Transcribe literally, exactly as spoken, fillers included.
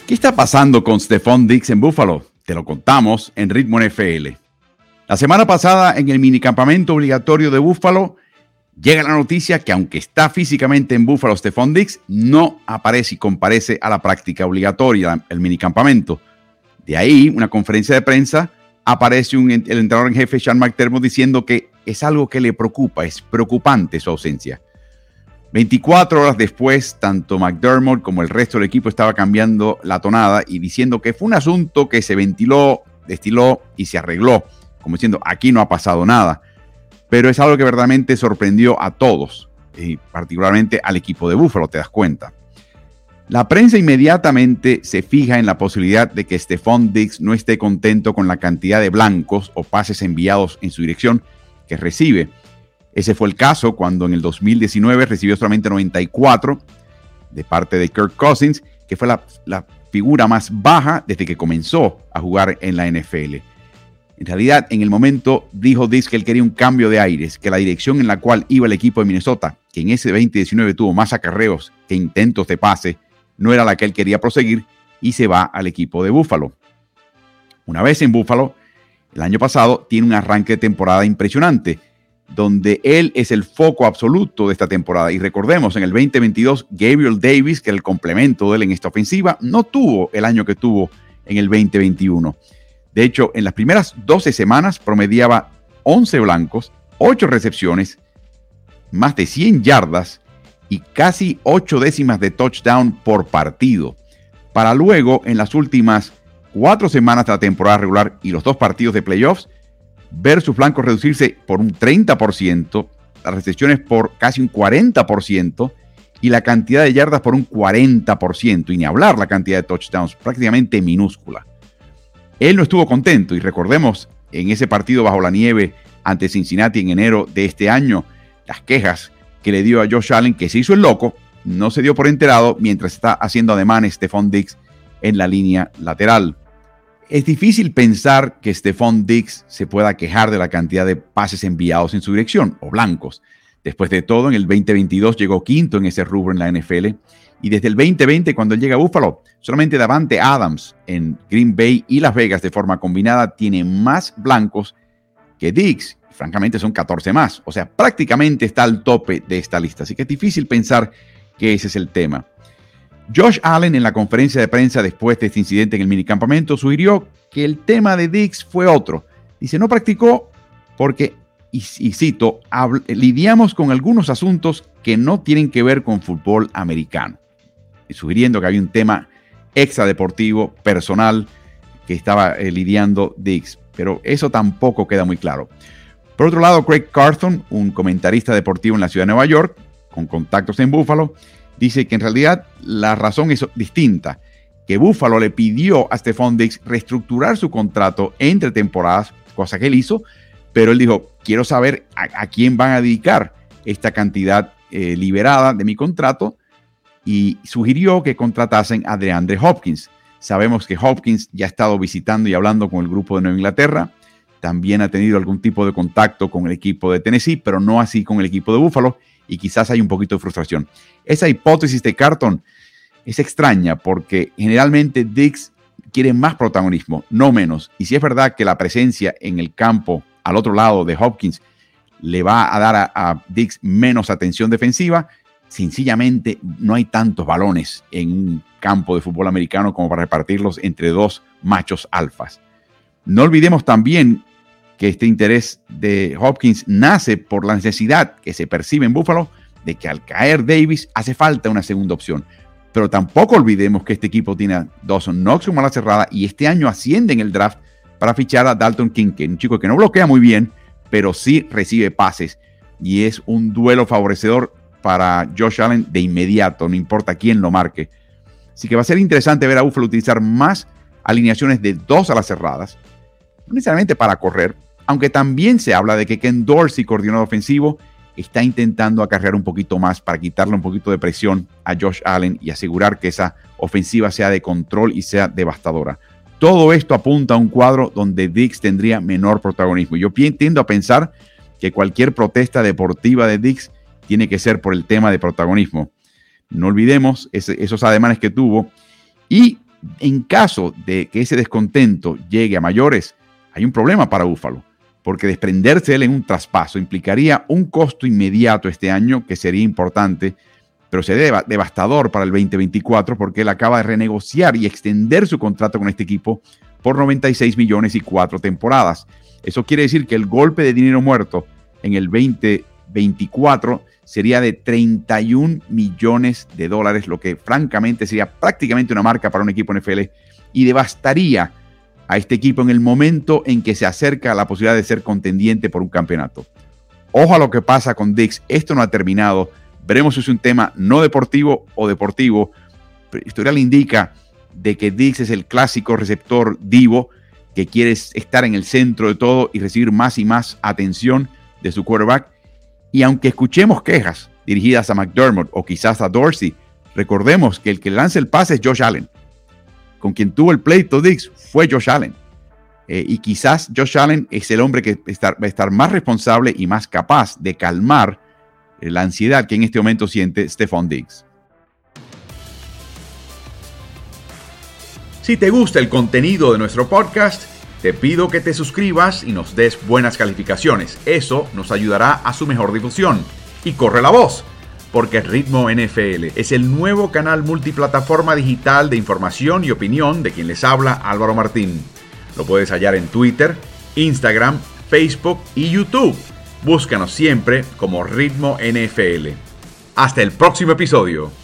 ¿Qué está pasando con Stefon Diggs en Buffalo? Te lo contamos en Ritmo N F L. La semana pasada, en el minicampamento obligatorio de Buffalo, llega la noticia que aunque está físicamente en Buffalo, Stefon Diggs no aparece y comparece a la práctica obligatoria, el minicampamento. De ahí, una conferencia de prensa, aparece un, el entrenador en jefe, Sean McDermott, diciendo que es algo que le preocupa, es preocupante su ausencia. veinticuatro horas después, tanto McDermott como el resto del equipo estaba cambiando la tonada y diciendo que fue un asunto que se ventiló, destiló y se arregló, como diciendo, aquí no ha pasado nada. Pero es algo que verdaderamente sorprendió a todos, y particularmente al equipo de Buffalo, te das cuenta. La prensa inmediatamente se fija en la posibilidad de que Stefon Diggs no esté contento con la cantidad de blancos o pases enviados en su dirección que recibe. Ese fue el caso cuando en el dos mil diecinueve recibió solamente noventa y cuatro de parte de Kirk Cousins, que fue la, la figura más baja desde que comenzó a jugar en la N F L. En realidad, en el momento dijo Diggs que él quería un cambio de aires, que la dirección en la cual iba el equipo de Minnesota, que en ese veinte diecinueve tuvo más acarreos que intentos de pase, no era la que él quería proseguir y se va al equipo de Buffalo. Una vez en Buffalo, el año pasado tiene un arranque de temporada impresionante, donde él es el foco absoluto de esta temporada. Y recordemos, en el veinte veintidós, Gabriel Davis, que era el complemento de él en esta ofensiva, no tuvo el año que tuvo en el veinte veintiuno. De hecho, en las primeras doce semanas promediaba once blancos, ocho recepciones, más de cien yardas y casi ocho décimas de touchdown por partido, para luego, en las últimas cuatro semanas de la temporada regular y los dos partidos de playoffs, ver sus flancos reducirse por un treinta por ciento, las recepciones por casi un cuarenta por ciento y la cantidad de yardas por un cuarenta por ciento, y ni hablar la cantidad de touchdowns, prácticamente minúscula. Él no estuvo contento y recordemos, en ese partido bajo la nieve ante Cincinnati en enero de este año, las quejas que le dio a Josh Allen, que se hizo el loco, no se dio por enterado mientras está haciendo ademanes Stefon Diggs en la línea lateral. Es difícil pensar que Stefon Diggs se pueda quejar de la cantidad de pases enviados en su dirección, o blancos. Después de todo, en el veinte veintidós llegó quinto en ese rubro en la N F L, y desde el veinte veinte, cuando él llega a Buffalo, solamente Davante Adams en Green Bay y Las Vegas de forma combinada tiene más blancos que Diggs. Francamente son catorce más, o sea, prácticamente está al tope de esta lista, así que es difícil pensar que ese es el tema. Josh Allen, en la conferencia de prensa después de este incidente en el minicampamento, sugirió que el tema de Diggs fue otro. Dice, no practicó porque, y, y cito, lidiamos con algunos asuntos que no tienen que ver con fútbol americano. Y sugiriendo que había un tema extradeportivo, personal, que estaba eh, lidiando Diggs. Pero eso tampoco queda muy claro. Por otro lado, Craig Carthon, un comentarista deportivo en la ciudad de Nueva York, con contactos en Buffalo, dice que en realidad la razón es distinta, que Buffalo le pidió a Stefon Diggs reestructurar su contrato entre temporadas, cosa que él hizo, pero él dijo, quiero saber a, a quién van a dedicar esta cantidad eh, liberada de mi contrato, y sugirió que contratasen a DeAndre Hopkins. Sabemos que Hopkins ya ha estado visitando y hablando con el grupo de Nueva Inglaterra, también ha tenido algún tipo de contacto con el equipo de Tennessee, pero no así con el equipo de Buffalo, y quizás hay un poquito de frustración. Esa hipótesis de Carthon es extraña porque generalmente Diggs quiere más protagonismo, no menos. Y si es verdad que la presencia en el campo al otro lado de Hopkins le va a dar a, a Diggs menos atención defensiva, sencillamente no hay tantos balones en un campo de fútbol americano como para repartirlos entre dos machos alfas. No olvidemos también que este interés de Hopkins nace por la necesidad que se percibe en Buffalo de que al caer Davis hace falta una segunda opción. Pero tampoco olvidemos que este equipo tiene a Dawson Knox como ala cerrada y este año asciende en el draft para fichar a Dalton Kincaid, un chico que no bloquea muy bien, pero sí recibe pases y es un duelo favorecedor para Josh Allen de inmediato, no importa quién lo marque. Así que va a ser interesante ver a Buffalo utilizar más alineaciones de dos alas cerradas, no necesariamente para correr, aunque también se habla de que Ken Dorsey, coordinador ofensivo, está intentando acarrear un poquito más para quitarle un poquito de presión a Josh Allen y asegurar que esa ofensiva sea de control y sea devastadora. Todo esto apunta a un cuadro donde Diggs tendría menor protagonismo. Yo tiendo a pensar que cualquier protesta deportiva de Diggs tiene que ser por el tema de protagonismo. No olvidemos ese, esos ademanes que tuvo y en caso de que ese descontento llegue a mayores, hay un problema para Buffalo, porque desprenderse de él en un traspaso implicaría un costo inmediato este año que sería importante, pero sería devastador para el veinte veinticuatro porque él acaba de renegociar y extender su contrato con este equipo por noventa y seis millones y cuatro temporadas. Eso quiere decir que el golpe de dinero muerto en el veinte veinticuatro sería de treinta y un millones de dólares, lo que francamente sería prácticamente una marca para un equipo N F L y devastaría a este equipo en el momento en que se acerca a la posibilidad de ser contendiente por un campeonato. Ojo a lo que pasa con Diggs. Esto no ha terminado. Veremos si es un tema no deportivo o deportivo. Pero el historial indica de que Diggs es el clásico receptor divo que quiere estar en el centro de todo y recibir más y más atención de su quarterback. Y aunque escuchemos quejas dirigidas a McDermott o quizás a Dorsey, recordemos que el que lanza el pase es Josh Allen. Con quien tuvo el pleito Diggs fue Josh Allen. Eh, y quizás Josh Allen es el hombre que estar, va a estar más responsable y más capaz de calmar eh, la ansiedad que en este momento siente Stefon Diggs. Si te gusta el contenido de nuestro podcast, te pido que te suscribas y nos des buenas calificaciones. Eso nos ayudará a su mejor difusión. Y corre la voz, porque Ritmo N F L es el nuevo canal multiplataforma digital de información y opinión de quien les habla Álvaro Martín. Lo puedes hallar en Twitter, Instagram, Facebook y YouTube. Búscanos siempre como Ritmo N F L. Hasta el próximo episodio.